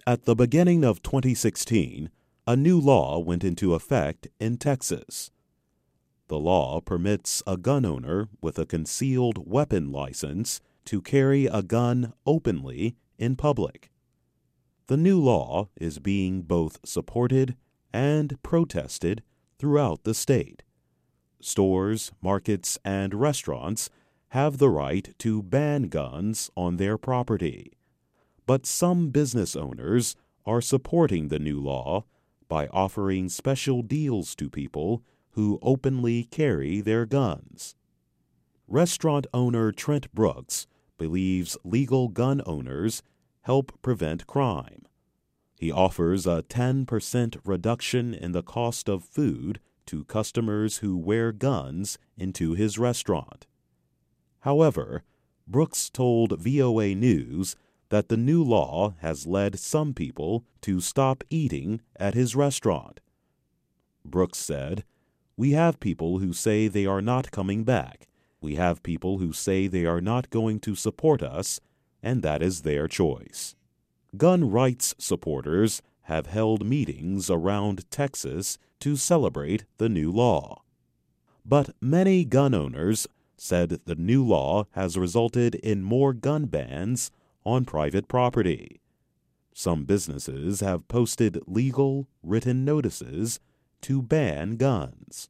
At the beginning of 2016, a new law went into effect in Texas. The law permits a gun owner with a concealed weapon license to carry a gun openly in public. The new law is being both supported and protested throughout the state. Stores, markets, and restaurants have the right to ban guns on their property. But some business owners are supporting the new law by offering special deals to people who openly carry their guns. Restaurant owner Trent Brooks believes legal gun owners help prevent crime. He offers a 10% reduction in the cost of food to customers who wear guns into his restaurant. However, Brooks told VOA News that the new law has led some people to stop eating at his restaurant. Brooks said, "We have people who say they are not coming back. We have people who say they are not going to support us, and that is their choice." Gun rights supporters have held meetings around Texas to celebrate the new law. But many gun owners said the new law has resulted in more gun bans on private property. Some businesses have posted legal, written notices to ban guns.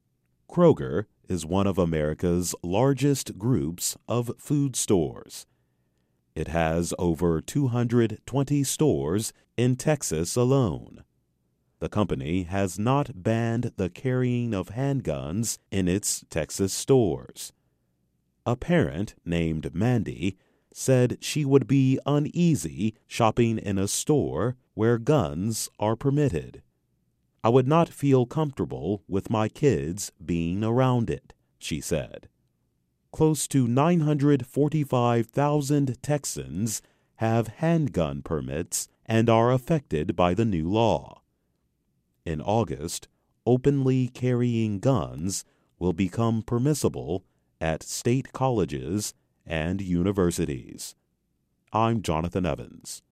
Kroger is one of America's largest groups of food stores. It has over 220 stores in Texas alone. The company has not banned the carrying of handguns in its Texas stores. A parent named Mandy said she would be uneasy shopping in a store where guns are permitted. "I would not feel comfortable with my kids being around it," she said. Close to 945,000 Texans have handgun permits and are affected by the new law. In August, openly carrying guns will become permissible at state colleges and universities. I'm Jonathan Evans.